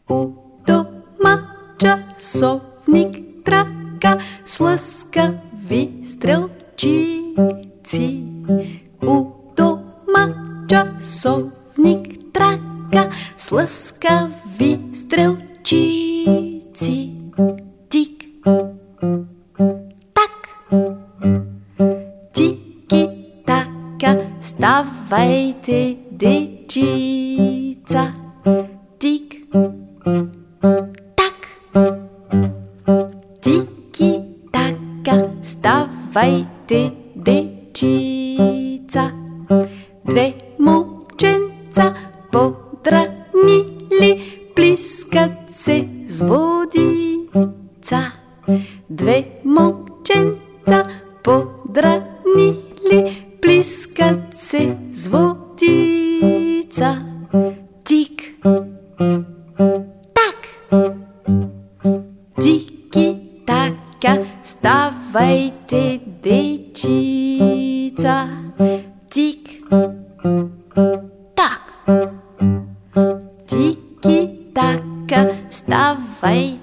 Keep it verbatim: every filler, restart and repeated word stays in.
У дома часовник трака с лъскави стрелчици. У дома часовник трака с лъскави стрелчици. Тик, так, тики, така, ставайте, дечица. Тик, так, тики, така, ставайте, дечица. Две момченца подранили, плискат се с водица. Две момченца подранили, плискат се с водица. Тик, так, тики, така, ставайте, дечица. Тик, так, тики, така, ставайте.